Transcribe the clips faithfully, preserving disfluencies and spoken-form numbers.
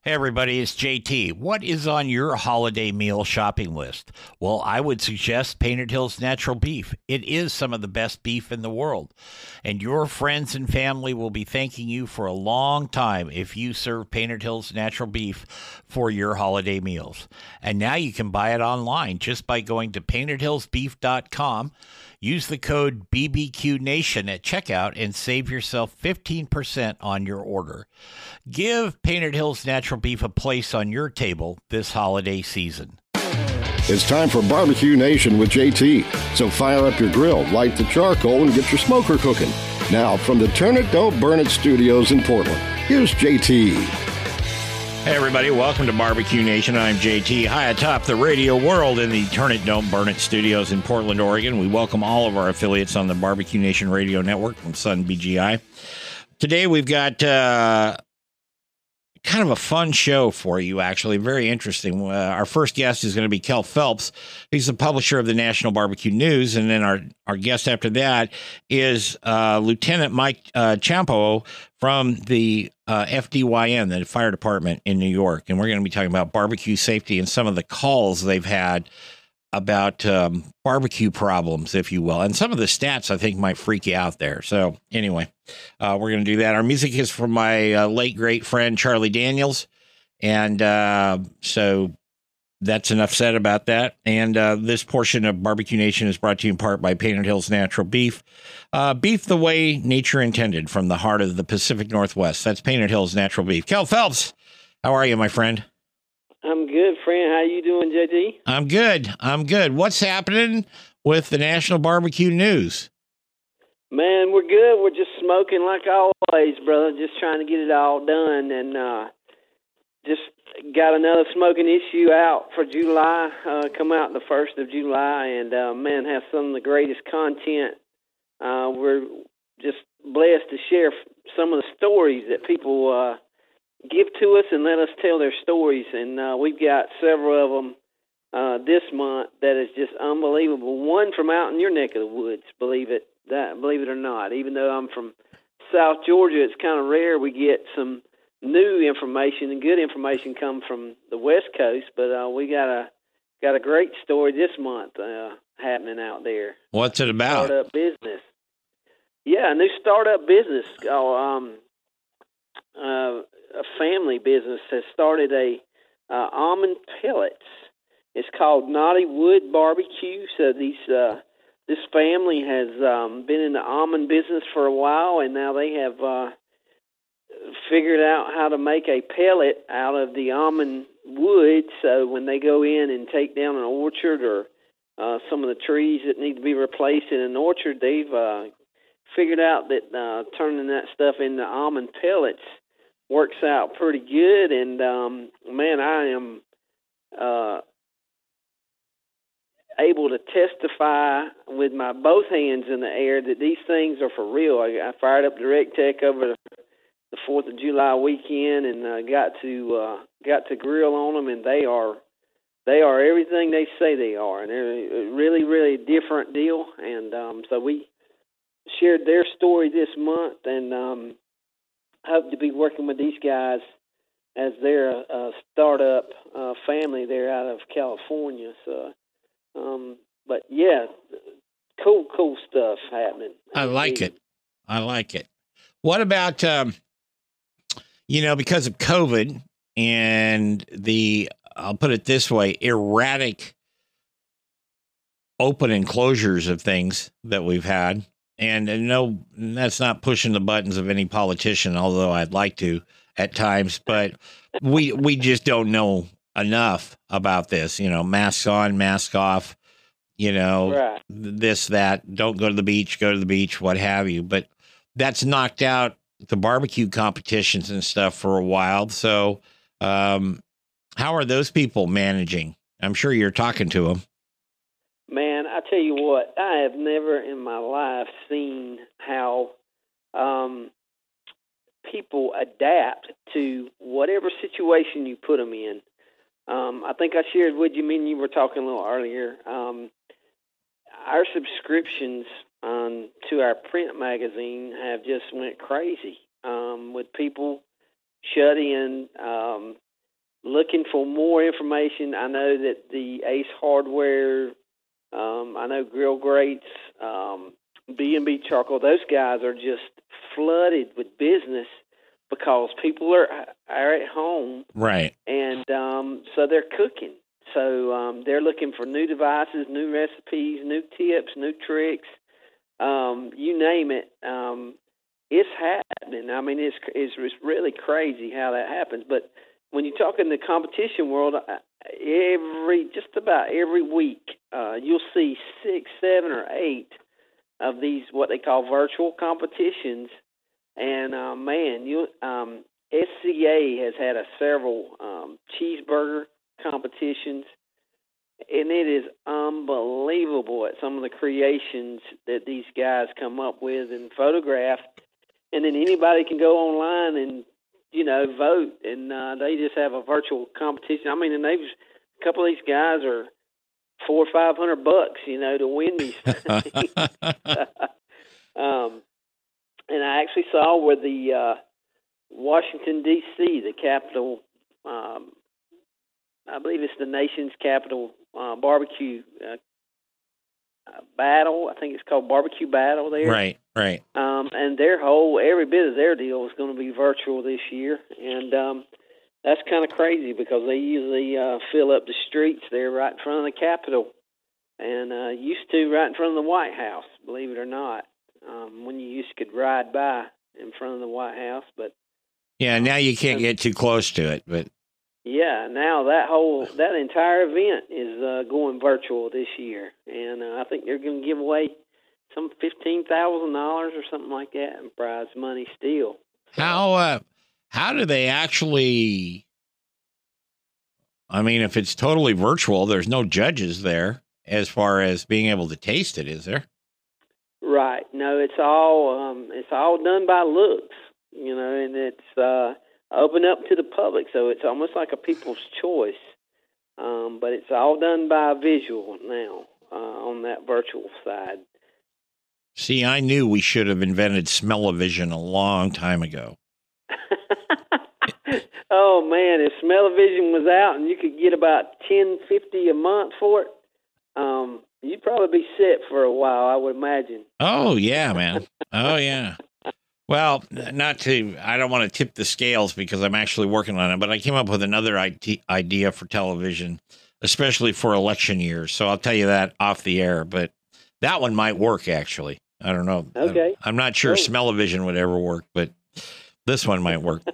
Hey, everybody, it's J T. What is on your holiday meal shopping list? Well, I would suggest Painted Hills Natural Beef. It is some of the best beef in the world, and your friends and family will be thanking you for a long time if you serve Painted Hills Natural Beef for your holiday meals. And now you can buy it online just by going to painted hills beef dot com. Use the code B B Q Nation at checkout and save yourself fifteen percent on your order. Give Painted Hills Natural Beef a place on your table this holiday season. It's time for Barbecue Nation with J T. So fire up your grill, light the charcoal, and get your smoker cooking. Now, from the Turn It, Don't Burn It studios in Portland, here's J T. Hey, everybody. Welcome to Barbecue Nation. I'm J T, high atop the radio world in the Turn It, Don't Burn It studios in Portland, Oregon. We welcome all of our affiliates on the Barbecue Nation radio network from Sun B G I. Today, we've got uh, kind of a fun show for you, actually. Very interesting. Uh, our first guest is going to be Kel Phelps. He's the publisher of the National Barbecue News. And then our, our guest after that is uh, Lieutenant Mike uh, Champo from the uh, F D Y N, the fire department in New York. And we're going to be talking about barbecue safety and some of the calls they've had about um, barbecue problems, if you will. And some of the stats, I think, might freak you out there. So anyway, uh, we're going to do that. Our music is from my uh, late, great friend, Charlie Daniels. And uh, so that's enough said about that. And uh, this portion of Barbecue Nation is brought to you in part by Painted Hills Natural Beef. Uh, beef the way nature intended from the heart of the Pacific Northwest. That's Painted Hills Natural Beef. Kel Phelps, how are you, my friend? I'm good, friend. How you doing, J T? I'm good. I'm good. What's happening with the National Barbecue News? Man, we're good. We're just smoking like always, brother. Just trying to get it all done. And uh, just got another smoking issue out for July. Uh, come out the first of July. And, uh, man, have some of the greatest content. Uh, we're just blessed to share some of the stories that people uh, give to us and let us tell their stories. And uh, we've got several of them uh, this month that is just unbelievable. One from out in your neck of the woods, believe it that believe it or not. Even though I'm from South Georgia, it's kind of rare we get some new information and good information come from the West Coast. But uh, we got a got a great story this month uh, happening out there. What's it about? Startup business. Yeah, a new startup business. Oh, um, uh, a family business has started a uh, almond pellets. It's called Naughty Wood Barbecue. So these uh, this family has um, been in the almond business for a while, and now they have uh, figured out how to make a pellet out of the almond wood. So when they go in and take down an orchard or uh, some of the trees that need to be replaced in an orchard, they've uh, figured out that uh, turning that stuff into almond pellets works out pretty good. And, um, man, I am uh, able to testify with my both hands in the air that these things are for real. I, I fired up Direct Tech over the, the fourth of July weekend and uh, got to uh, got to grill on them, and they are they are everything they say they are. And they're a really, really different deal. And um, so we shared their story this month, and um, hope to be working with these guys as they're a, a startup uh, family there out of California. So, um, but yeah, cool, cool stuff happening. I like it. I like it. What about, um, you know, because of COVID and the, I'll put it this way, erratic open and closures of things that we've had. And, and no, that's not pushing the buttons of any politician, although I'd like to at times. But we we just don't know enough about this. You know, masks on, mask off. You know, right. This, that. Don't go to the beach. Go to the beach. What have you? But that's knocked out the barbecue competitions and stuff for a while. So, um, how are those people managing? I'm sure you're talking to them. Man, I tell you what, I have never in my life seen how um, people adapt to whatever situation you put them in. Um, I think I shared with you, me and you were talking a little earlier. Um, our subscriptions um, to our print magazine have just went crazy um, with people shut in. Um, looking for more information. I know that the Ace Hardware, um, I know Grill Greats, um, B and B Charcoal, those guys are just flooded with business because people are are at home. Right. And um, so they're cooking. So um, they're looking for new devices, new recipes, new tips, new tricks, um, you name it. Um, it's happening. I mean, it's, it's it's really crazy how that happens. But when you talk in the competition world, every just about every week, uh, you'll see six, seven, or eight of these what they call virtual competitions. And uh, man, you um, S C A has had a several um, cheeseburger competitions, and it is unbelievable at some of the creations that these guys come up with and photograph. And then anybody can go online and, you know, vote, and uh, they just have a virtual competition. I mean, and they've a couple of these guys are four or five hundred bucks, you know, to win these things. um, and I actually saw where the uh, Washington D C, the capital. Um, I believe it's the nation's capital uh, barbecue uh, uh, battle. I think it's called Barbecue Battle there. Right, right. Um, and their whole, every bit of their deal is going to be virtual this year. And um, that's kind of crazy because they usually uh, fill up the streets there right in front of the Capitol. And uh, used to right in front of the White House, believe it or not, um, when you used to could ride by in front of the White House. But yeah, now you can't get too close to it, but yeah, now that whole, that entire event is uh, going virtual this year. And uh, I think they're going to give away some fifteen thousand dollars or something like that in prize money still. So, how, uh, how do they actually, I mean, if it's totally virtual, there's no judges there as far as being able to taste it, is there? Right. No, it's all, um, it's all done by looks, you know, and it's, uh, open up to the public, so it's almost like a people's choice. Um, but it's all done by visual now uh, on that virtual side. See, I knew we should have invented smell-o-vision a long time ago. Oh, man, if smell-o-vision was out and you could get about ten fifty a month for it, um, you'd probably be set for a while, I would imagine. Oh, yeah, man. Oh, yeah. Well, not to, I don't want to tip the scales because I'm actually working on it, but I came up with another idea for television, especially for election years. So I'll tell you that off the air, but that one might work, actually. I don't know. Okay. I'm, I'm not sure oh. smell-o-vision would ever work, but this one might work.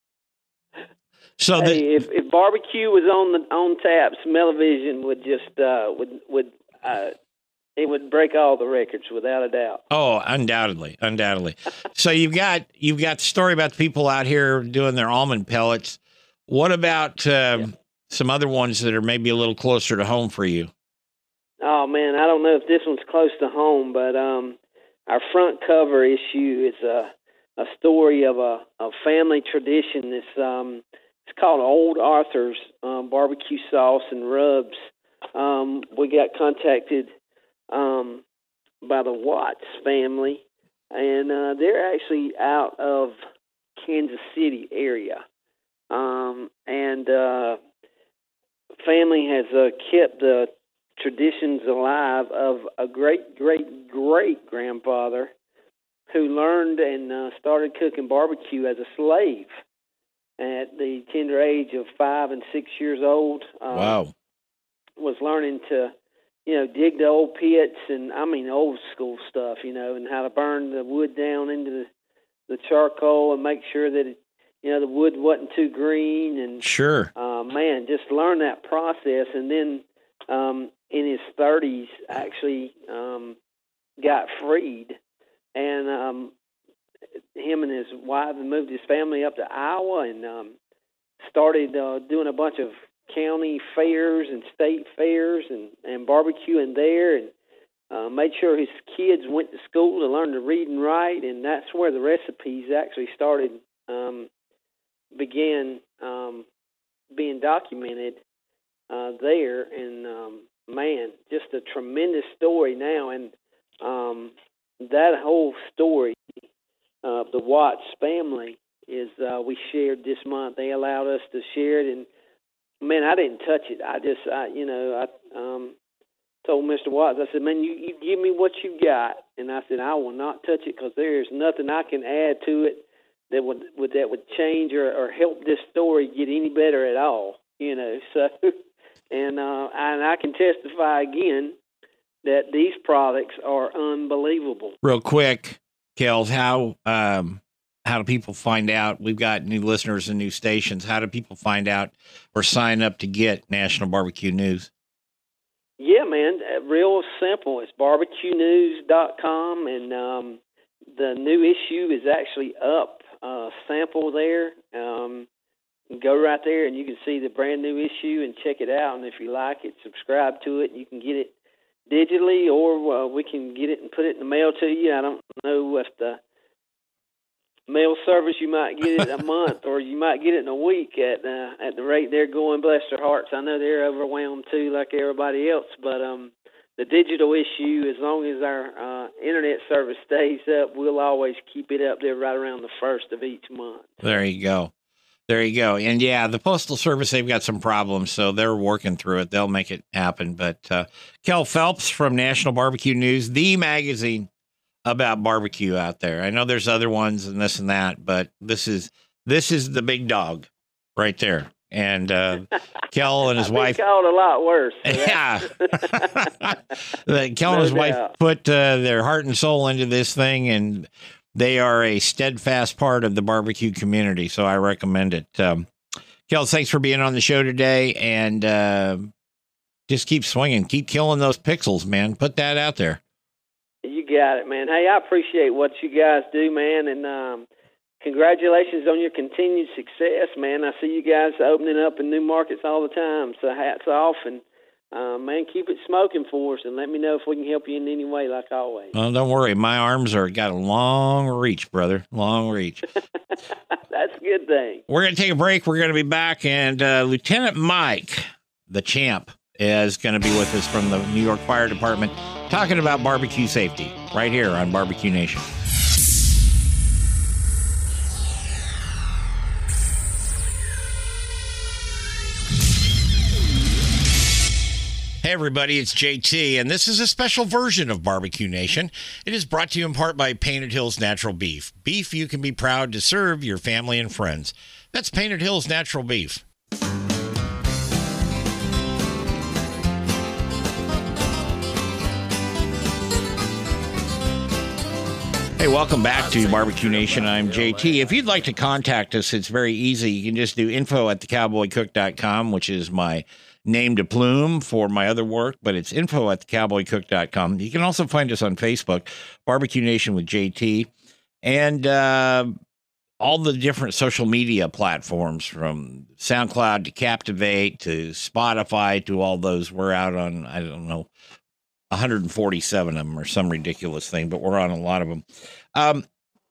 So hey, the, if, if barbecue was on the on tap, smell-o-vision would just, uh, would, would, uh, it would break all the records without a doubt. Oh, undoubtedly, undoubtedly. So you've got you've got the story about the people out here doing their almond pellets. What about um, yeah. some other ones that are maybe a little closer to home for you? Oh man, I don't know if this one's close to home, but um, our front cover issue is a a story of a, a family tradition. It's um, it's called Old Arthur's um, Barbecue Sauce and Rubs. Um, we got contacted Um, by the Watts family, and uh, they're actually out of Kansas City area. Um, and uh, family has uh, kept the traditions alive of a great, great, great grandfather who learned and uh, started cooking barbecue as a slave at the tender age of five and six years old. Uh, Wow. Was learning to you know, dig the old pits and, I mean, old school stuff, you know, and how to burn the wood down into the, the charcoal and make sure that, it, you know, the wood wasn't too green. And, sure, uh, man, just learn that process. And then um, in his thirties, actually um, got freed. And um, him and his wife moved his family up to Iowa and um, started uh, doing a bunch of county fairs and state fairs and, and barbecuing there, and uh, made sure his kids went to school to learn to read and write, and that's where the recipes actually started, um, began um, being documented uh, there. And um, man, just a tremendous story now, and um, that whole story of uh, the Watts family is uh, we shared this month. They allowed us to share it, and man, I didn't touch it. I just, I, you know, I um, told Mister Watts, I said, man, you, you give me what you got. And I said, I will not touch it because there is nothing I can add to it that would, would that would change or, or help this story get any better at all, you know. So, and, uh, and I can testify again that these products are unbelievable. Real quick, Kels, how um, how do people find out? We've got new listeners and new stations. How do people find out or sign up to get National Barbecue News? Yeah, man, real simple. It's barbecue news dot com, and um, the new issue is actually up. Uh, sample there. Um, go right there, and you can see the brand new issue and check it out. And if you like it, subscribe to it. You can get it digitally, or uh, we can get it and put it in the mail to you. I don't know if the mail service, you might get it a month, or you might get it in a week at uh, at the rate they're going. Bless their hearts. I know they're overwhelmed too, like everybody else. But um, the digital issue, as long as our uh, internet service stays up, we'll always keep it up there right around the first of each month. There you go. There you go. And yeah, the Postal Service, they've got some problems, so they're working through it. They'll make it happen. But uh, Kel Phelps from National Barbecue News, the magazine about barbecue out there. I know there's other ones and this and that, but this is this is the big dog right there. And uh, Kel and his wife called a lot worse. So yeah, Kel and his No wife doubt. put uh, their heart and soul into this thing, and they are a steadfast part of the barbecue community. So I recommend it. Um, Kel, thanks for being on the show today, and uh, just keep swinging, keep killing those pixels, man. Put that out there. You got it, man. Hey, I appreciate what you guys do, man, and um, congratulations on your continued success, man. I see you guys opening up in new markets all the time, so hats off, and uh, man, keep it smoking for us, and let me know if we can help you in any way, like always. Well, don't worry. My arms are got a long reach, brother. Long reach. That's a good thing. We're going to take a break. We're going to be back, and uh, Lieutenant Mike, the champ, is going to be with us from the New York Fire Department, talking about barbecue safety right here on Barbecue Nation. Hey everybody, it's J T, and this is a special version of Barbecue Nation. It is brought to you in part by Painted Hills Natural Beef. Beef you can be proud to serve your family and friends. That's Painted Hills Natural Beef. Hey, welcome back to Barbecue Nation. I'm J T. If you'd like to contact us, it's very easy. You can just do info at the cowboy cook dot com, which is my name to plume for my other work, but it's info at the cowboy cook dot com. You can also find us on Facebook, Barbecue Nation with J T, and uh, all the different social media platforms from SoundCloud to Captivate to Spotify to all those. We're out on, I don't know, one hundred forty-seven of them or some ridiculous thing, but we're on a lot of them. Um,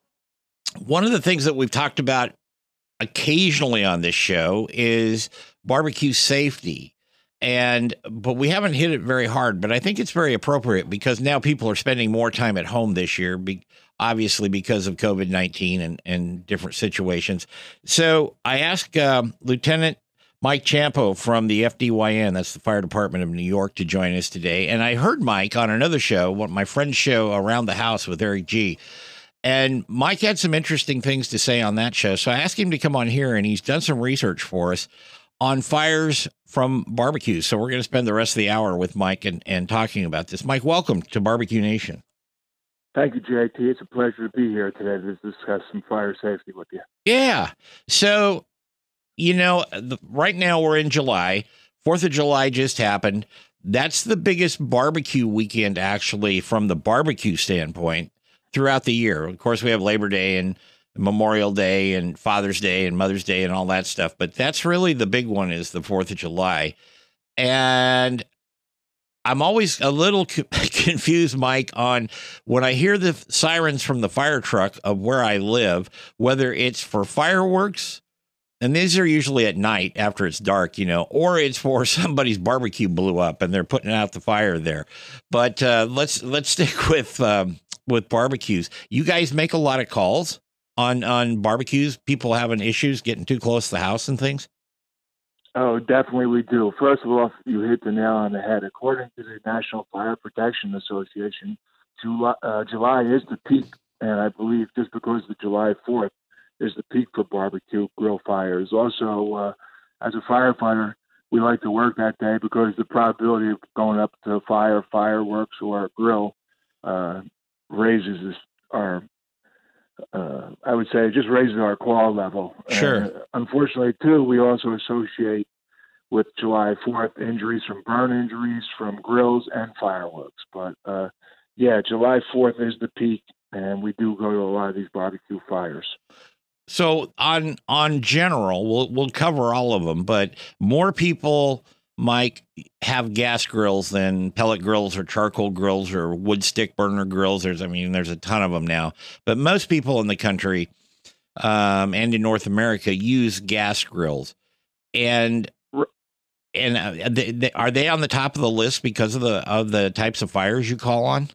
one of the things that we've talked about occasionally on this show is barbecue safety. And, but we haven't hit it very hard, but I think it's very appropriate because now people are spending more time at home this year, be, obviously because of COVID nineteen and, and different situations. So I asked uh, Lieutenant Mike Champo from the F D Y N, that's the Fire Department of New York, to join us today. And I heard Mike on another show, one of my friend's show, Around the House with Eric G. And Mike had some interesting things to say on that show. So I asked him to come on here, and he's done some research for us on fires from barbecues. So we're going to spend the rest of the hour with Mike and, and talking about this. Mike, welcome to Barbecue Nation. Thank you, J T. It's a pleasure to be here today to discuss some fire safety with you. Yeah. So, you know, the, right now we're in July. Fourth of July just happened. That's the biggest barbecue weekend, actually, from the barbecue standpoint throughout the year. Of course, we have Labor Day and Memorial Day and Father's Day and Mother's Day and all that stuff. But that's really the big one, is the fourth of July. And I'm always a little co- confused, Mike, on when I hear the sirens from the fire truck of where I live, whether it's for fireworks, and these are usually at night after it's dark, you know, or it's for somebody's barbecue blew up and they're putting out the fire there. But uh, let's let's stick with um, with barbecues. You guys make a lot of calls on on barbecues, people having issues getting too close to the house and things? Oh, definitely we do. First of all, you hit the nail on the head. According to the National Fire Protection Association, July, uh, July is the peak, and I believe just because the July fourth is the peak for barbecue grill fires. Also, uh, as a firefighter, we like to work that day because the probability of going up to fire, fireworks, or a grill uh, raises our, uh, I would say, it just raises our call level. Sure. Uh, unfortunately, too, we also associate with July fourth injuries from burn injuries from grills and fireworks. But, uh, yeah, July fourth is the peak, and we do go to a lot of these barbecue fires. So on on general, we'll we'll cover all of them, but more people, Mike, have gas grills than pellet grills or charcoal grills or wood stick burner grills. There's, I mean, there's a ton of them now, but most people in the country um, and in North America use gas grills. And and uh, they, they, are they on the top of the list because of the of the types of fires you call on?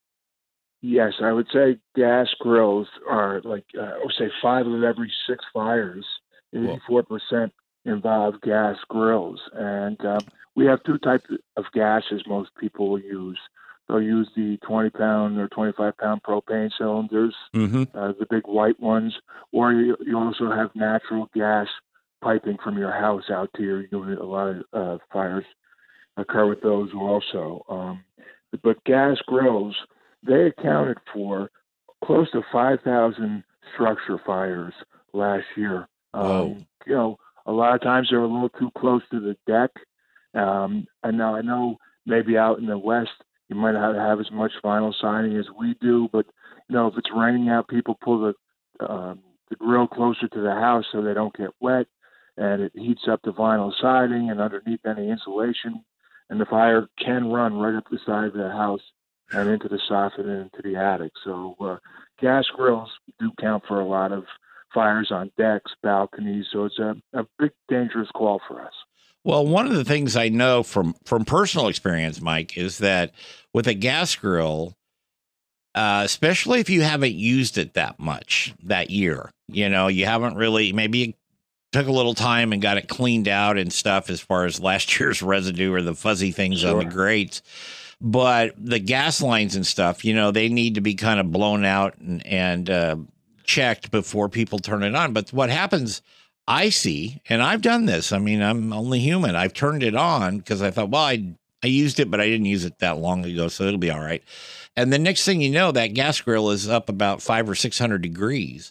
Yes, I would say gas grills are like, uh, I would say five of every six fires, eighty-four percent involve gas grills. And um, we have two types of gases most people will use. They'll use the twenty pound or twenty-five pound propane cylinders, mm-hmm. uh, the big white ones, or you, you also have natural gas piping from your house out to your unit. A lot of uh, fires occur with those also. Um, but gas grills, they accounted for close to five thousand structure fires last year. Um, you know, a lot of times they're a little too close to the deck. Um, and now I know maybe out in the West, you might not have as much vinyl siding as we do, but, you know, if it's raining out, people pull the, um, the grill closer to the house so they don't get wet, and it heats up the vinyl siding and underneath any insulation, and the fire can run right up the side of the house and into the soffit and into the attic. So uh, gas grills do count for a lot of fires on decks, balconies. So it's a, a big, dangerous call for us. Well, one of the things I know from, from personal experience, Mike, is that with a gas grill, uh, especially if you haven't used it that much that year, you know, you haven't really, maybe you took a little time and got it cleaned out and stuff as far as last year's residue or the fuzzy things sure. on the grates. But the gas lines and stuff, you know, they need to be kind of blown out and, and uh, checked before people turn it on. But what happens, I see, and I've done this. I mean, I'm only human. I've turned it on because I thought, well, I I used it, but I didn't use it that long ago, so it'll be all right. And the next thing you know, that gas grill is up about five or six hundred degrees,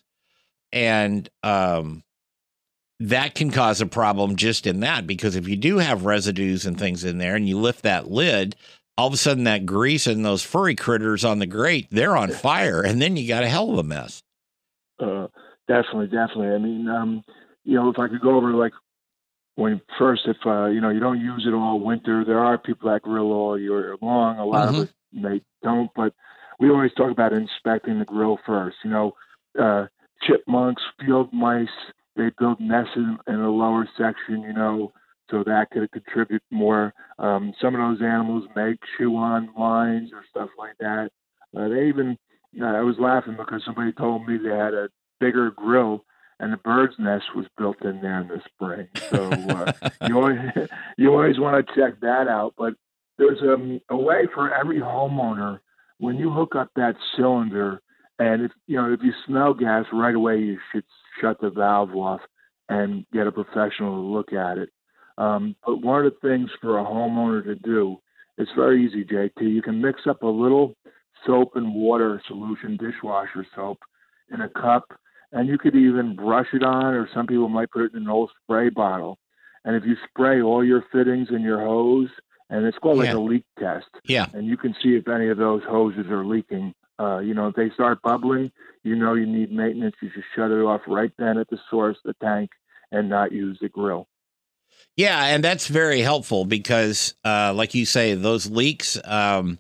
and um, that can cause a problem just in that, because if you do have residues and things in there, and you lift that lid, all of a sudden that grease and those furry critters on the grate, they're on fire, and then you got a hell of a mess. Uh, definitely, definitely. I mean, um, you know, if I could go over, like, when first, if, uh, you know, you don't use it all winter, there are people that grill all year long. A lot mm-hmm. of us, they don't, but we always talk about inspecting the grill first. You know, uh, chipmunks, field mice, they build nests in, in the lower section, you know, so that could contribute more. Um, some of those animals may chew on lines or stuff like that. Uh, they even, uh, I was laughing because somebody told me they had a bigger grill and the bird's nest was built in there in the spring. So uh, you always you always want to check that out. But there's a, a way for every homeowner, when you hook up that cylinder, and if you know if you smell gas right away, you should shut the valve off and get a professional to look at it. Um, but one of the things for a homeowner to do, it's very easy, J T. You can mix up a little soap and water solution, dishwasher soap, in a cup, and you could even brush it on, or some people might put it in an old spray bottle. And if you spray all your fittings and your hose, and it's called like yeah. a leak test, yeah, and you can see if any of those hoses are leaking. Uh, you know, if they start bubbling, you know you need maintenance. You should shut it off right then at the source, the tank, and not use the grill. Yeah, and that's very helpful because, uh, like you say, those leaks, um,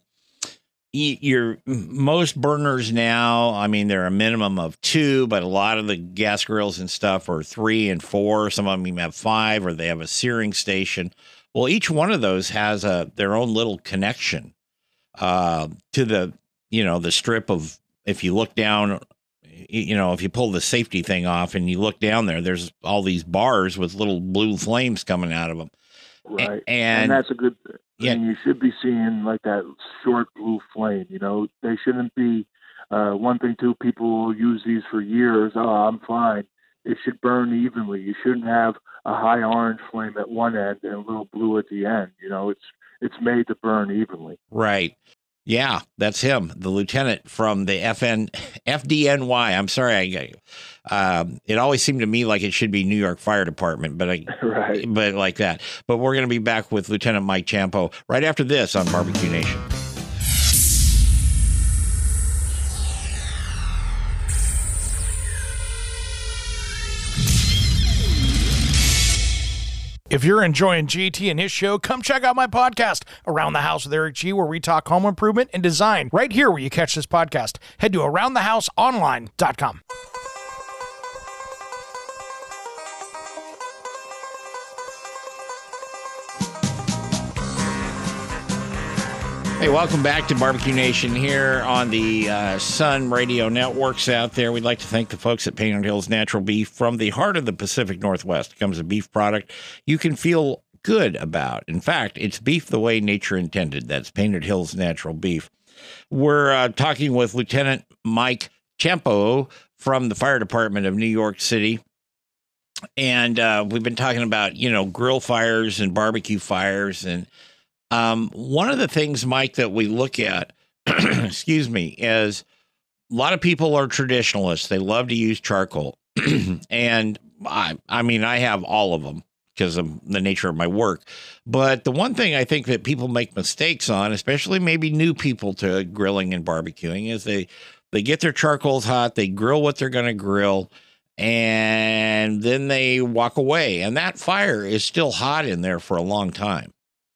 your most burners now, I mean, they're a minimum of two, but a lot of the gas grills and stuff are three and four. Some of them even have five, or they have a searing station. Well, each one of those has a their own little connection uh, to the, you know, the strip of, if you look down you know, if you pull the safety thing off and you look down there, there's all these bars with little blue flames coming out of them. Right. And, and that's a good thing. Yeah. And you should be seeing like that short blue flame, you know, they shouldn't be, uh, one thing too, people will use these for years. Oh, I'm fine. It should burn evenly. You shouldn't have a high orange flame at one end and a little blue at the end. You know, it's, it's made to burn evenly. Right. Yeah, that's him, the lieutenant from the F N, F D N Y. I'm sorry, I, um, it always seemed to me like it should be New York Fire Department, but I, right. but like that. But we're going to be back with Lieutenant Mike Ciampo right after this on Barbecue Nation. If you're enjoying G T and his show, come check out my podcast, Around the House with Eric G, where we talk home improvement and design right here where you catch this podcast. Head to around the house online dot com. Hey, welcome back to Barbecue Nation here on the uh, Sun Radio networks out there. We'd like to thank the folks at Painted Hills Natural Beef. From the heart of the Pacific Northwest comes a beef product you can feel good about. In fact, it's beef the way nature intended. That's Painted Hills Natural Beef. We're uh, talking with Lieutenant Mike Ciampo from the Fire Department of New York City. And uh, we've been talking about, you know, grill fires and barbecue fires. And um, one of the things, Mike, that we look at, excuse me, is a lot of people are traditionalists. They love to use charcoal. And I, I mean, I have all of them because of the nature of my work. But the one thing I think that people make mistakes on, especially maybe new people to grilling and barbecuing, is they, they get their charcoals hot, they grill what they're going to grill, and then they walk away. And that fire is still hot in there for a long time.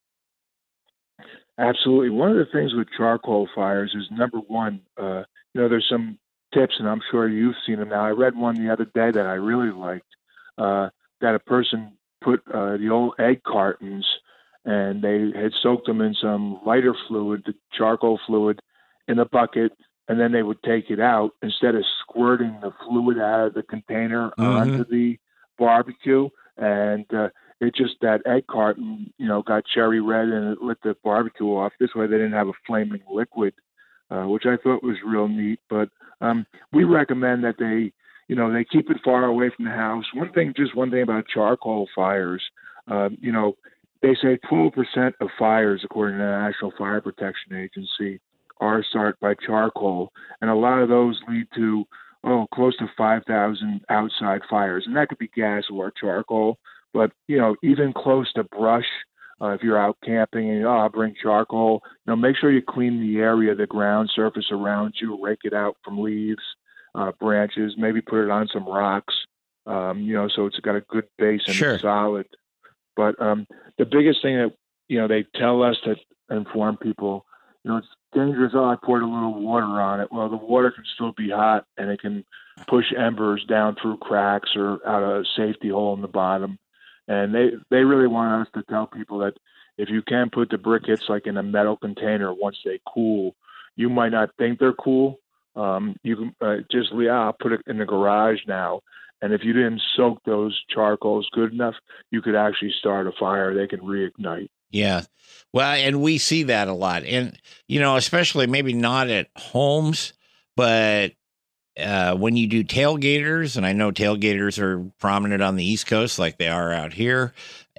Absolutely. One of the things with charcoal fires is, number one, uh, you know, there's some tips, and I'm sure you've seen them now. I read one the other day that I really liked, uh, that a person put uh, the old egg cartons, and they had soaked them in some lighter fluid, the charcoal fluid, in a bucket, and then they would take it out. Instead of squirting the fluid out of the container mm-hmm. onto the barbecue, and uh, it just, that egg carton, you know, got cherry red and it lit the barbecue off. This way they didn't have a flaming liquid, uh, which I thought was real neat. But um, we recommend that they, you know, they keep it far away from the house. One thing, just one thing about charcoal fires, uh, you know, they say twelve percent of fires, according to the National Fire Protection Agency, are started by charcoal. And a lot of those lead to, oh, close to five thousand outside fires. And that could be gas or charcoal. But, you know, even close to brush, uh, if you're out camping and, oh, I'll bring charcoal, you know, make sure you clean the area, the ground surface around you, rake it out from leaves, uh, branches, maybe put it on some rocks, um, you know, so it's got a good base and sure. it's solid. But um, the biggest thing that, you know, they tell us to inform people, you know, it's dangerous. Oh, I poured a little water on it. Well, the water can still be hot and it can push embers down through cracks or out a safety hole in the bottom. And they, they really want us to tell people that if you can put the briquettes like in a metal container once they cool, you might not think they're cool. Um, you can uh, just, yeah, I'll put it in the garage now. And if you didn't soak those charcoals good enough, you could actually start a fire. They can reignite. Yeah. Well, and we see that a lot. And, you know, especially maybe not at homes, but uh, when you do tailgaters, and I know tailgaters are prominent on the East Coast like they are out here,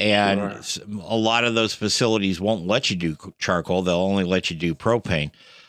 and sure. a lot of those facilities won't let you do charcoal. They'll only let you do propane.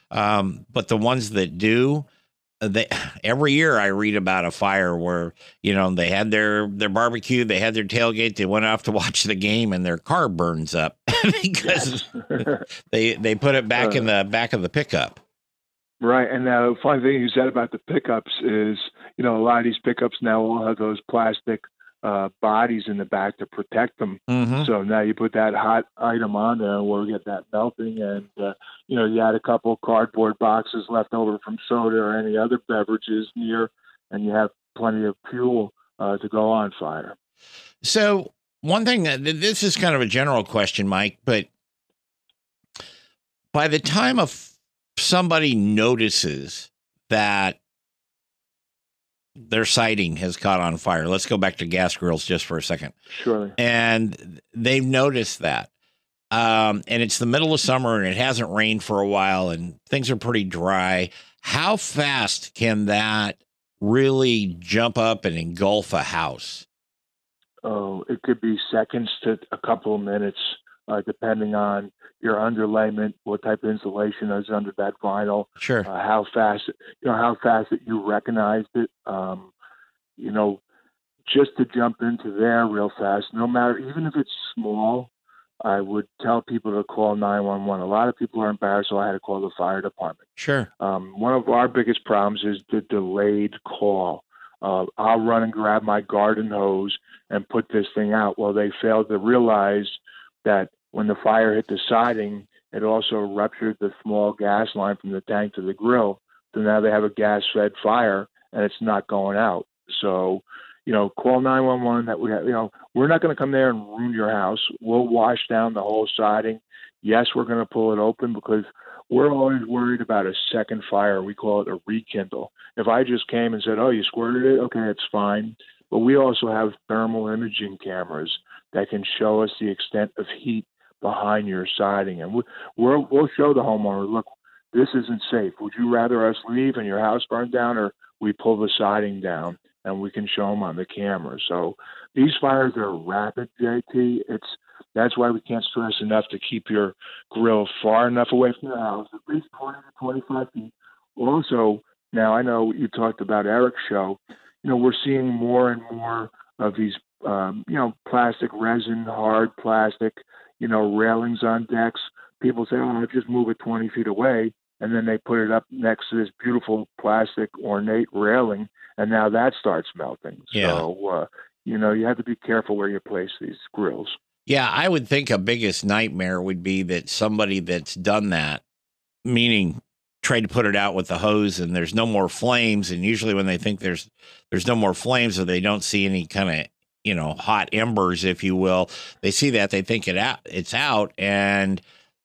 Um, but the ones that do, they, every year I read about a fire where, you know, they had their, their barbecue, they had their tailgate, they went off to watch the game and their car burns up because they, they put it back uh, in the back of the pickup. Right. And the funny thing you said about the pickups is, you know, a lot of these pickups now all have those plastic uh, bodies in the back to protect them. Mm-hmm. So now you put that hot item on there where we get that melting, and, uh, you know, you had a couple cardboard boxes left over from soda or any other beverages near, and you have plenty of fuel uh, to go on fire. So one thing that this is kind of a general question, Mike, but by the time of somebody notices that their siding has caught on fire. Let's go back to gas grills just for a second. Surely. And they've noticed that. Um, and it's the middle of summer and it hasn't rained for a while and things are pretty dry. How fast can that really jump up and engulf a house? Oh, it could be seconds to a couple of minutes, uh, depending on your underlayment, what type of insulation is under that vinyl. Sure. Uh, how fast, you know, how fast that you recognized it. Um, you know, just to jump into there real fast, no matter, even if it's small, I would tell people to call nine one one. A lot of people are embarrassed, so I had to call the fire department. Sure. Um, one of our biggest problems is the delayed call. Uh, I'll run and grab my garden hose and put this thing out. Well, they failed to realize that when the fire hit the siding, it also ruptured the small gas line from the tank to the grill. So now they have a gas-fed fire, and it's not going out. So, you know, call nine one one. That we have, you know, we're not going to come there and ruin your house. We'll wash down the whole siding. Yes, we're going to pull it open because we're always worried about a second fire. We call it a rekindle. If I just came and said, oh, you squirted it, okay, it's fine. But we also have thermal imaging cameras that can show us the extent of heat behind your siding. And we, we'll, we'll show the homeowner, look, this isn't safe. Would you rather us leave and your house burn down, or we pull the siding down? And we can show them on the camera. So these fires are rapid, J T. It's that's why we can't stress enough to keep your grill far enough away from the house, at least twenty to twenty-five feet. Also, now I know you talked about Eric's show. You know, we're seeing more and more of these, um, you know, plastic resin, hard plastic, you know, railings on decks. People say, oh, I'll just move it twenty feet away. And then they put it up next to this beautiful plastic ornate railing, and now that starts melting. Yeah. So, uh, you know, you have to be careful where you place these grills. Yeah, I would think a biggest nightmare would be that somebody that's done that, meaning tried to put it out with the hose and there's no more flames. And usually when they think there's there's no more flames or they don't see any kind of, you know, hot embers, if you will, they see that, they think it out, it's out. And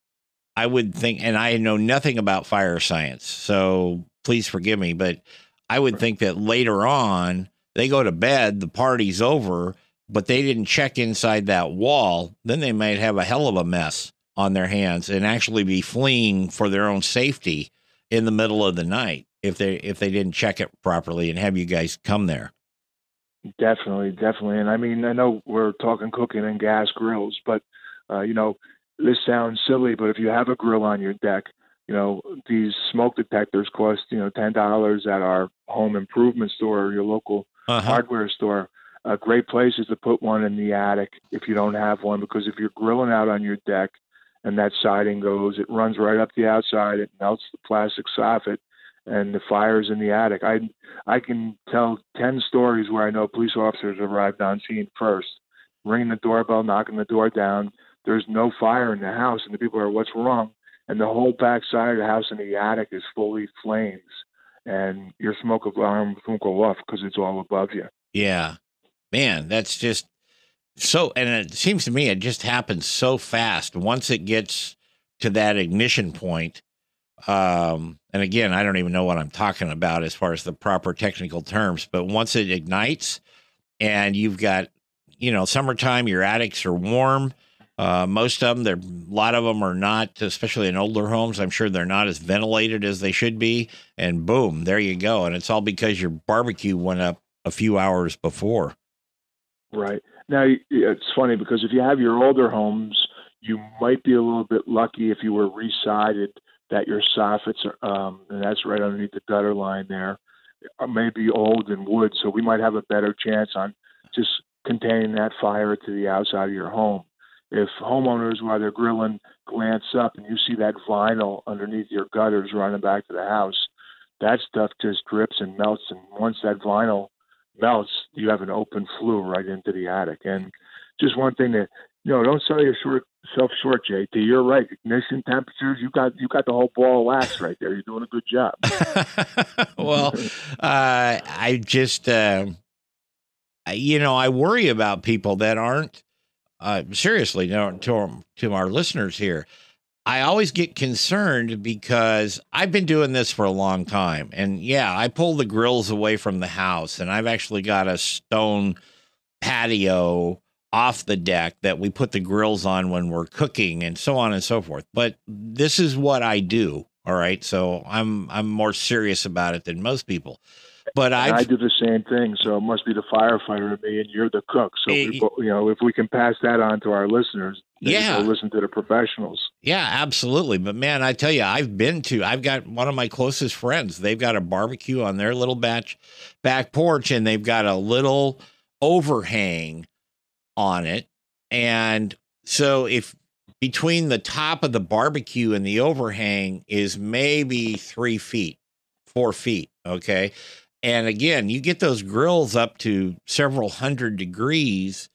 I would think, and I know nothing about fire science, so please forgive me, but I would think that later on they go to bed, the party's over, but they didn't check inside that wall. Then they might have a hell of a mess on their hands and actually be fleeing for their own safety in the middle of the night if they if they didn't check it properly and have you guys come there. Definitely, definitely. And I mean, I know we're talking cooking and gas grills, but, uh, you know, this sounds silly, but if you have a grill on your deck, you know, these smoke detectors cost, you know, ten dollars at our home improvement store or your local uh-huh. hardware store. A great place is to put one in the attic if you don't have one, because if you're grilling out on your deck and that siding goes, it runs right up the outside, it melts the plastic soffit, and the fire's in the attic. I I can tell ten stories where I know police officers arrived on scene first, ringing the doorbell, knocking the door down. There's no fire in the house, and the people are, what's wrong? And the whole back side of the house in the attic is fully flames, and your smoke alarm won't go off because it's all above you. Yeah, man, that's just so, and it seems to me it just happens so fast. Once it gets to that ignition point, um, and again, I don't even know what I'm talking about as far as the proper technical terms, but once it ignites and you've got, you know, summertime, your attics are warm. Uh, most of them, there, a lot of them are not, especially in older homes. I'm sure they're not as ventilated as they should be. And boom, there you go. And it's all because your barbecue went up a few hours before. Right. Now, it's funny because if you have your older homes, you might be a little bit lucky if you were re-sided that your soffits are, um, and that's right underneath the gutter line there, are maybe old and wood. So we might have a better chance on just containing that fire to the outside of your home. If homeowners, while they're grilling, glance up and you see that vinyl underneath your gutters running back to the house, that stuff just drips and melts. And once that vinyl melts, you have an open flue right into the attic. And just one thing that, you know, don't sell yourself short, J T. You're right. Ignition temperatures, you got you got the whole ball of wax right there. You're doing a good job. Well, uh, I just, uh, you know, I worry about people that aren't. Uh, seriously, to, to, to our listeners here, I always get concerned because I've been doing this for a long time. And yeah, I pull the grills away from the house, and I've actually got a stone patio off the deck that we put the grills on when we're cooking and so on and so forth. But this is what I do. All right. So I'm I'm more serious about it than most people. But I do the same thing. So it must be the firefighter in me, and you're the cook. So it, we, you know, if we can pass that on to our listeners, they yeah, can listen to the professionals. Yeah, absolutely. But man, I tell you, I've been to. I've got one of my closest friends. They've got a barbecue on their little batch back porch, and they've got a little overhang on it. And so if between the top of the barbecue and the overhang is maybe three feet, four feet. Okay. And again, you get those grills up to several hundred degrees,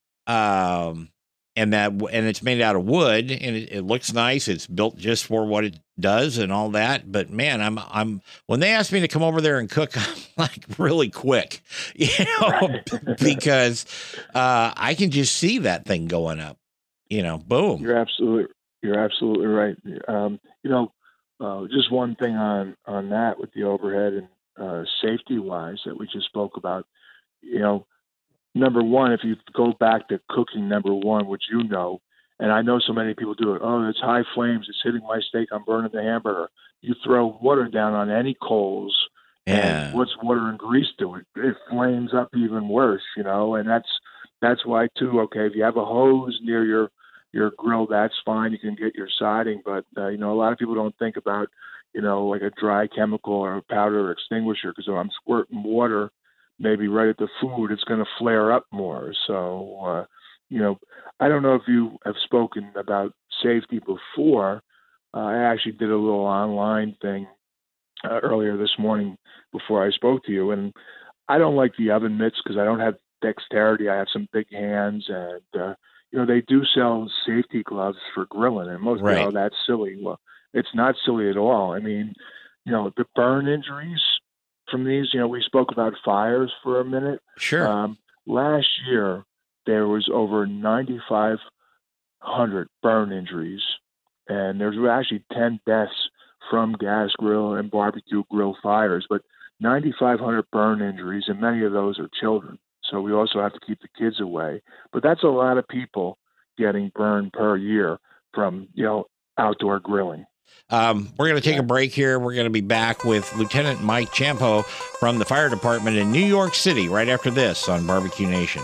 um, and that and it's made out of wood, and it, it looks nice. It's built just for what it does and all that. But man, I'm I'm when they ask me to come over there and cook, I'm like really quick, you know, right. because uh, I can just see that thing going up. You know, boom. You're absolutely you're absolutely right. Um, you know, uh, just one thing on on that with the overhead and. Uh, safety-wise that we just spoke about, you know, number one, if you go back to cooking, number one, which you know, and I know so many people do it, oh, it's high flames, it's hitting my steak, I'm burning the hamburger. You throw water down on any coals, yeah. and what's water and grease do? It, it flames up even worse, you know, and that's that's why, too, okay, if you have a hose near your, your grill, that's fine, you can get your siding, but, uh, you know, a lot of people don't think about you know, like a dry chemical or a powder extinguisher, because if I'm squirting water maybe right at the food, it's going to flare up more. So, uh, you know, I don't know if you have spoken about safety before. Uh, I actually did a little online thing uh, earlier this morning before I spoke to you, and I don't like the oven mitts because I don't have dexterity. I have some big hands, and, uh, you know, they do sell safety gloves for grilling, and most right. people, oh, that's silly. Well, it's not silly at all. I mean, you know, the burn injuries from these, you know, we spoke about fires for a minute. Sure. Um, last year, there was over ninety-five hundred burn injuries, and there's actually ten deaths from gas grill and barbecue grill fires, but ninety-five hundred burn injuries, and many of those are children. So we also have to keep the kids away. But that's a lot of people getting burned per year from, you know, outdoor grilling. Um, we're going to take a break here. We're going to be back with Lieutenant Mike Ciampo from the fire department in New York City right after this on Barbecue Nation.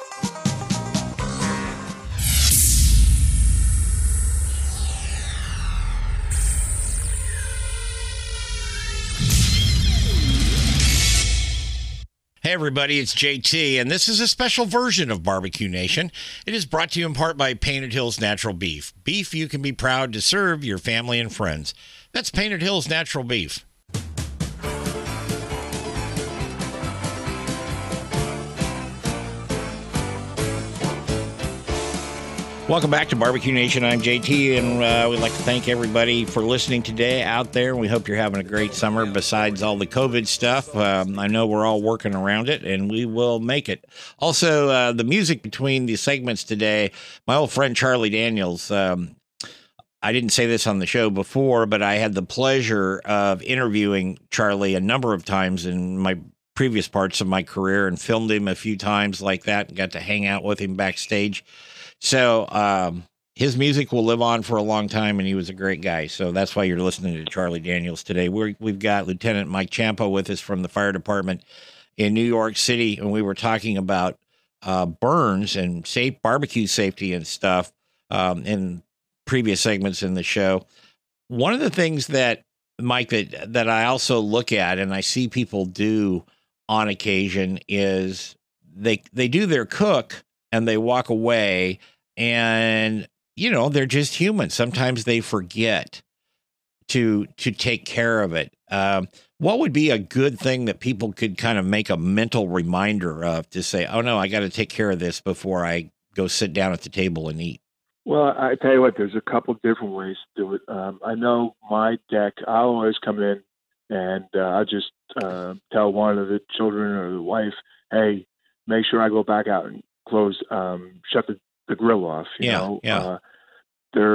Hey everybody, it's J T, and this is a special version of Barbecue Nation. It is brought to you in part by Painted Hills Natural Beef. Beef you can be proud to serve your family and friends. That's Painted Hills Natural Beef. Welcome back to Barbecue Nation. I'm J T, and uh, we'd like to thank everybody for listening today out there. We hope you're having a great summer besides all the COVID stuff. Um, I know we're all working around it, and we will make it. Also, uh, the music between the segments today, my old friend Charlie Daniels, um, I didn't say this on the show before, but I had the pleasure of interviewing Charlie a number of times in my previous parts of my career and filmed him a few times like that and got to hang out with him backstage. So um, his music will live on for a long time, and he was a great guy. So that's why you're listening to Charlie Daniels today. We're, we've got Lieutenant Mike Ciampo with us from the fire department in New York City, and we were talking about uh, burns and safe barbecue safety and stuff um, in previous segments in the show. One of the things that, Mike, that, that I also look at and I see people do on occasion is they they do their cook and they walk away, and, you know, they're just human. Sometimes they forget to to take care of it. Um, what would be a good thing that people could kind of make a mental reminder of to say, oh, no, I got to take care of this before I go sit down at the table and eat? Well, I tell you what, there's a couple different ways to do it. Um, I know my deck, I'll always come in and uh, I'll just uh, tell one of the children or the wife, hey, make sure I go back out and close, um, shut the, the grill off. You yeah, know, yeah. Uh, there's,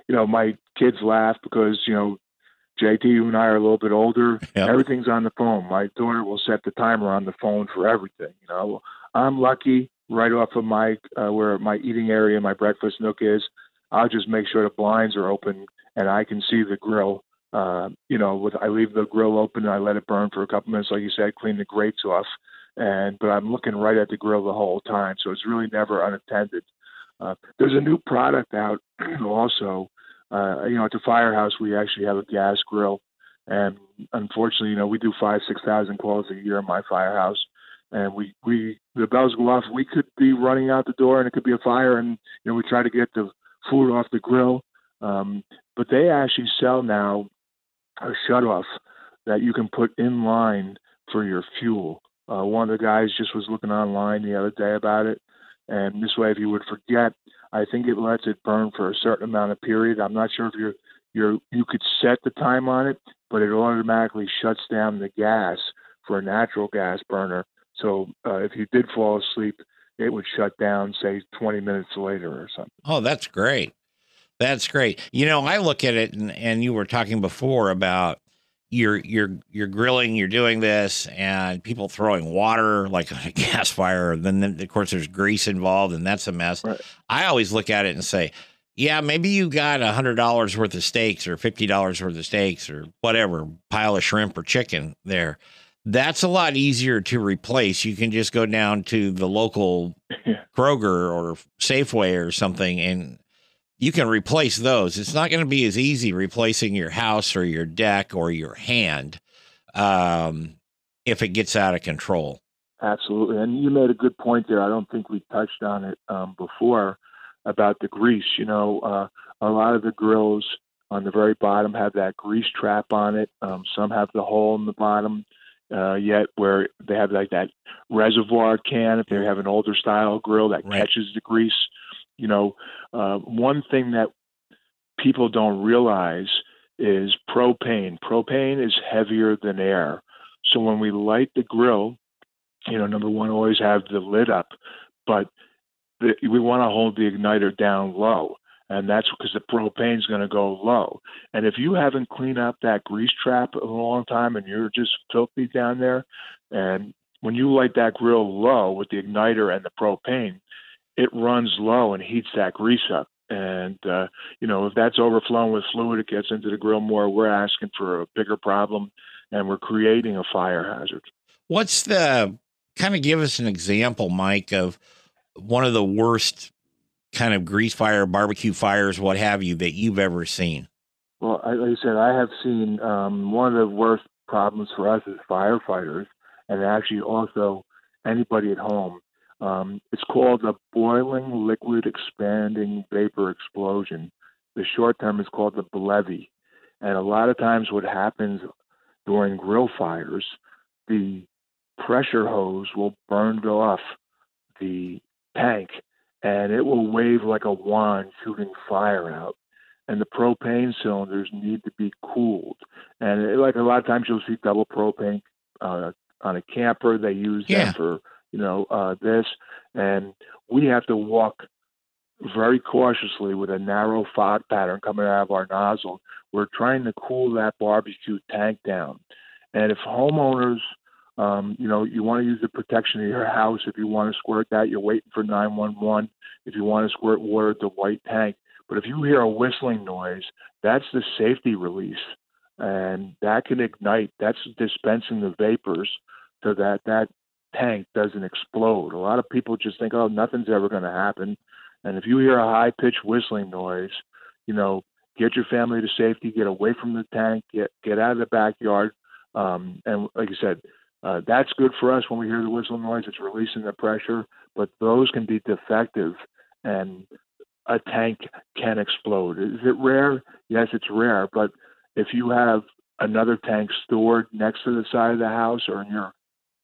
you know, my kids laugh because, you know, J T, you and I are a little bit older. Yep. Everything's on the phone. My daughter will set the timer on the phone for everything. You know, I'm lucky right off of my uh, where my eating area, my breakfast nook is. I'll just make sure the blinds are open and I can see the grill. Uh, you know, with I leave the grill open and I let it burn for a couple minutes, like you said, clean the grates off. And but I'm looking right at the grill the whole time, so it's really never unattended. Uh, there's a new product out also. Uh, you know, at the firehouse, we actually have a gas grill. And unfortunately, you know, we do five, six thousand calls a year in my firehouse. And we, we, the bells go off. We could be running out the door and it could be a fire. And, you know, we try to get the food off the grill. Um, but they actually sell now a shutoff that you can put in line for your fuel. Uh, one of the guys just was looking online the other day about it. And this way, if you would forget, I think it lets it burn for a certain amount of period. I'm not sure if you're, you're, you could set the time on it, but it automatically shuts down the gas for a natural gas burner. So uh, if you did fall asleep, it would shut down, say, twenty minutes later or something. Oh, that's great. That's great. You know, I look at it, and, and you were talking before about you're you're you're grilling, you're doing this, and people throwing water like on a gas fire. And then, then of course, there's grease involved, and that's a mess. Right. I always look at it and say, yeah, maybe you got a hundred dollars worth of steaks or fifty dollars worth of steaks or whatever pile of shrimp or chicken there. That's a lot easier to replace. You can just go down to the local Yeah. Kroger or Safeway or something, and you can replace those. It's not going to be as easy replacing your house or your deck or your hand um, if it gets out of control. Absolutely. And you made a good point there. I don't think we touched on it um, before about the grease. You know, uh, a lot of the grills on the very bottom have that grease trap on it. Um, some have the hole in the bottom. Uh, yet where they have like that reservoir can, if they have an older style grill that Right. catches the grease. You know, uh, one thing that people don't realize is propane. Propane is heavier than air. So when we light the grill, you know, number one, always have the lid up, but the, we want to hold the igniter down low. And that's because the propane is going to go low. And if you haven't cleaned up that grease trap in a long time and you're just filthy down there, and when you light that grill low with the igniter and the propane, it runs low and heats that grease up. And, uh, you know, if that's overflowing with fluid, it gets into the grill more. We're asking for a bigger problem, and we're creating a fire hazard. What's the kind of give us an example, Mike, of one of the worst kind of grease fire, barbecue fires, what have you, that you've ever seen? Well, I, like I said, I have seen um, one of the worst problems for us as firefighters, and actually also anybody at home. Um, it's called a boiling liquid expanding vapor explosion. The short term is called the B L E V I. And a lot of times what happens during grill fires, the pressure hose will burn off the tank, and it will wave like a wand shooting fire out. And the propane cylinders need to be cooled. And it, like a lot of times you'll see double propane uh, on a camper. They use Yeah. them for, you know, uh, this. And we have to walk very cautiously with a narrow fog pattern coming out of our nozzle. We're trying to cool that barbecue tank down. And if homeowners, um, you know, you want to use the protection of your house, if you want to squirt that, you're waiting for nine one one. If you want to squirt water at the white tank. But if you hear a whistling noise, that's the safety release. And that can ignite. That's dispensing the vapors so that that tank doesn't explode. A lot of people just think, oh, nothing's ever going to happen. And if you hear a high-pitched whistling noise, you know, get your family to safety, get away from the tank, get get out of the backyard. Um, and like I said, uh, that's good for us when we hear the whistling noise. It's releasing the pressure, but those can be defective, and a tank can explode. Is it rare? Yes, it's rare. But if you have another tank stored next to the side of the house or in your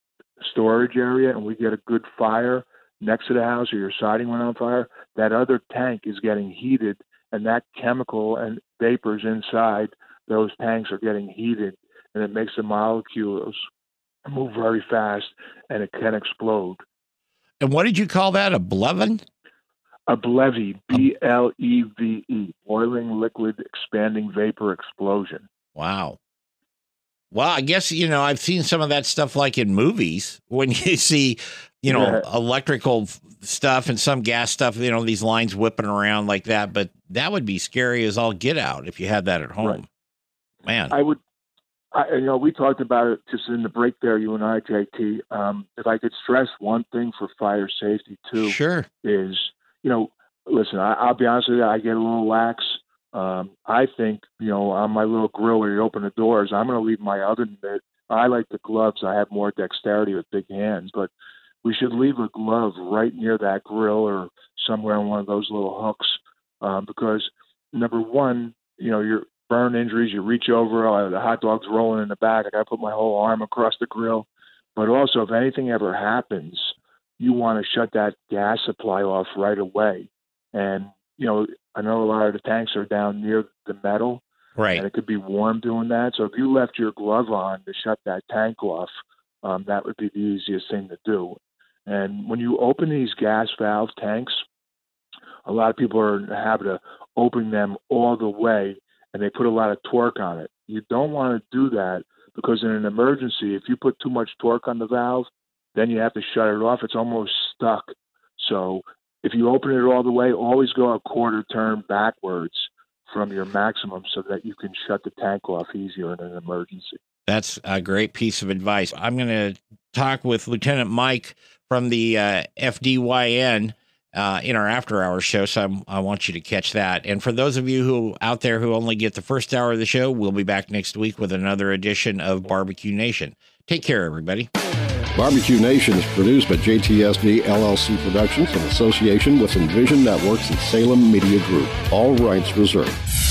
storage area, and we get a good fire next to the house, or your siding went on fire, that other tank is getting heated, and that chemical and vapors inside those tanks are getting heated, and it makes the molecules move very fast, and it can explode. And what did you call that? A B L E V I? A Bleve, B L E V E, boiling liquid expanding vapor explosion. Wow. Well, I guess, you know, I've seen some of that stuff like in movies when you see, you know, yeah. electrical stuff and some gas stuff, you know, these lines whipping around like that. But that would be scary as all get out if you had that at home. Right. Man. I would, I, you know, we talked about it just in the break there, you and I, J T. Um, if I could stress one thing for fire safety, too, sure, is, you know, listen, I, I'll be honest with you, I get a little lax. Um, I think, you know, on my little grill where you open the doors, I'm going to leave my oven mitt. I like the gloves. I have more dexterity with big hands, but we should leave a glove right near that grill or somewhere on one of those little hooks um, because, number one, you know, your burn injuries, you reach over, uh, the hot dog's rolling in the back. I got to put my whole arm across the grill. But also, if anything ever happens, you want to shut that gas supply off right away. And, you know, I know a lot of the tanks are down near the metal, right? And it could be warm doing that. So if you left your glove on to shut that tank off, um, that would be the easiest thing to do. And when you open these gas valve tanks, a lot of people are in the habit of opening them all the way, and they put a lot of torque on it. You don't want to do that because in an emergency, if you put too much torque on the valve, then you have to shut it off. It's almost stuck. So if you open it all the way, always go a quarter turn backwards from your maximum so that you can shut the tank off easier in an emergency. That's a great piece of advice. I'm going to talk with Lieutenant Mike from the uh, F D Y N uh, in our after hours show, so I'm, I want you to catch that. And for those of you who out there who only get the first hour of the show, we'll be back next week with another edition of Barbecue Nation. Take care, everybody. Barbecue Nation is produced by J T S D L L C Productions in association with Envision Networks and Salem Media Group. All rights reserved.